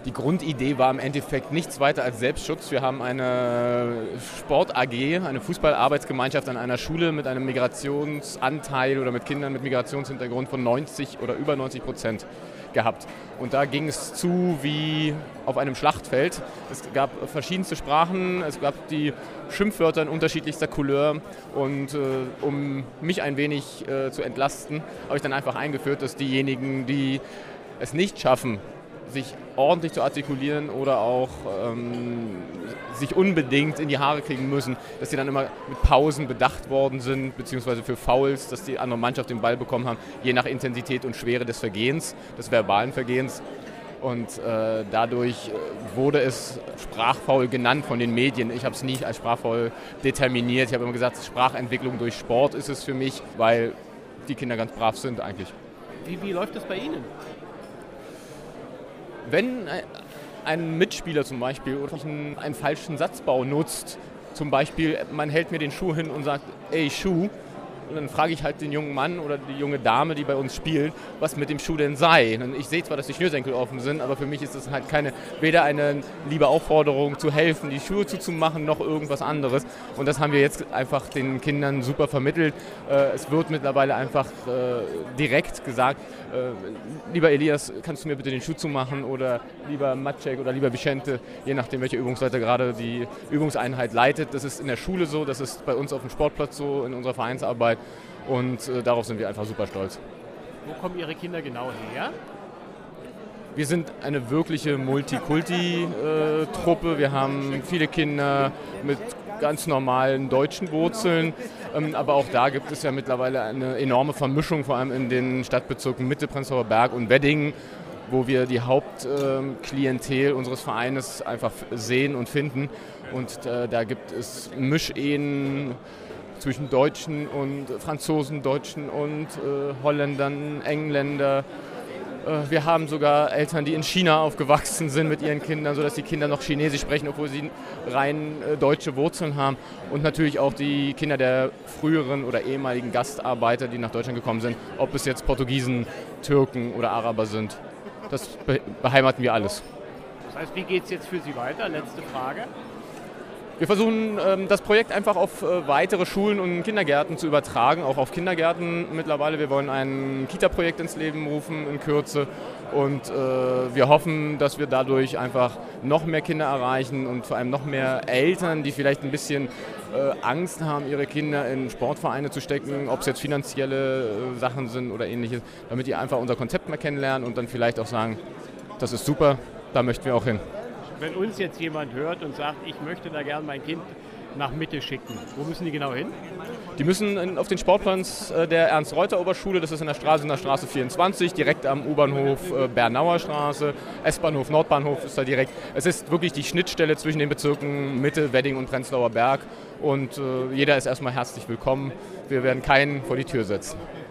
Die Grundidee war im Endeffekt nichts weiter als Selbstschutz. Wir haben eine Sport-AG, eine Fußballarbeitsgemeinschaft an einer Schule mit einem Migrationsanteil oder mit Kindern mit Migrationshintergrund von 90 oder über 90% gehabt. Und da ging es zu wie auf einem Schlachtfeld. Es gab verschiedenste Sprachen, es gab die Schimpfwörter in unterschiedlichster Couleur. Und um mich ein wenig zu entlasten, habe ich dann einfach eingeführt, dass diejenigen, die es nicht schaffen, sich ordentlich zu artikulieren oder auch sich unbedingt in die Haare kriegen müssen, dass die dann immer mit Pausen bedacht worden sind, beziehungsweise für Fouls, dass die andere Mannschaft den Ball bekommen haben, je nach Intensität und Schwere des Vergehens, des verbalen Vergehens. Und dadurch wurde es Sprachfoul genannt von den Medien. Ich habe es nie als Sprachfoul determiniert. Ich habe immer gesagt, Sprachentwicklung durch Sport ist es für mich, weil die Kinder ganz brav sind eigentlich. Wie läuft das bei Ihnen? Wenn ein Mitspieler zum Beispiel oder einen falschen Satzbau nutzt, zum Beispiel man hält mir den Schuh hin und sagt, ey Schuh, und dann frage ich halt den jungen Mann oder die junge Dame, die bei uns spielt, was mit dem Schuh denn sei. Und ich sehe zwar, dass die Schnürsenkel offen sind, aber für mich ist es halt weder eine liebe Aufforderung zu helfen, die Schuhe zuzumachen, noch irgendwas anderes. Und das haben wir jetzt einfach den Kindern super vermittelt. Es wird mittlerweile einfach direkt gesagt, lieber Elias, kannst du mir bitte den Schuh zumachen, oder lieber Maciek oder lieber Vicente, je nachdem, welcher Übungsleiter gerade die Übungseinheit leitet. Das ist in der Schule so, das ist bei uns auf dem Sportplatz so, in unserer Vereinsarbeit. Und darauf sind wir einfach super stolz. Wo kommen Ihre Kinder genau her? Wir sind eine wirkliche Multikulti-Truppe. Wir haben viele Kinder mit ganz normalen deutschen Wurzeln. Aber auch da gibt es ja mittlerweile eine enorme Vermischung, vor allem in den Stadtbezirken Mitte, Prenzlauer Berg und Wedding, wo wir die Hauptklientel unseres Vereines einfach sehen und finden. Und da gibt es Mischehen zwischen Deutschen und Franzosen, Deutschen und Holländern, Engländer. Wir haben sogar Eltern, die in China aufgewachsen sind mit ihren Kindern, sodass die Kinder noch Chinesisch sprechen, obwohl sie rein deutsche Wurzeln haben. Und natürlich auch die Kinder der früheren oder ehemaligen Gastarbeiter, die nach Deutschland gekommen sind, ob es jetzt Portugiesen, Türken oder Araber sind. Das beheimaten wir alles. Das heißt, wie geht es jetzt für Sie weiter? Letzte Frage. Wir versuchen, das Projekt einfach auf weitere Schulen und Kindergärten zu übertragen, auch auf Kindergärten mittlerweile. Wir wollen ein Kita-Projekt ins Leben rufen in Kürze, und wir hoffen, dass wir dadurch einfach noch mehr Kinder erreichen und vor allem noch mehr Eltern, die vielleicht ein bisschen Angst haben, ihre Kinder in Sportvereine zu stecken, ob es jetzt finanzielle Sachen sind oder ähnliches, damit die einfach unser Konzept mal kennenlernen und dann vielleicht auch sagen, das ist super, da möchten wir auch hin. Wenn uns jetzt jemand hört und sagt, ich möchte da gerne mein Kind nach Mitte schicken, wo müssen die genau hin? Die müssen auf den Sportplatz der Ernst-Reuter-Oberschule, das ist in der Straße 24, direkt am U-Bahnhof Bernauer Straße, S-Bahnhof, Nordbahnhof ist da direkt. Es ist wirklich die Schnittstelle zwischen den Bezirken Mitte, Wedding und Prenzlauer Berg, und jeder ist erstmal herzlich willkommen. Wir werden keinen vor die Tür setzen.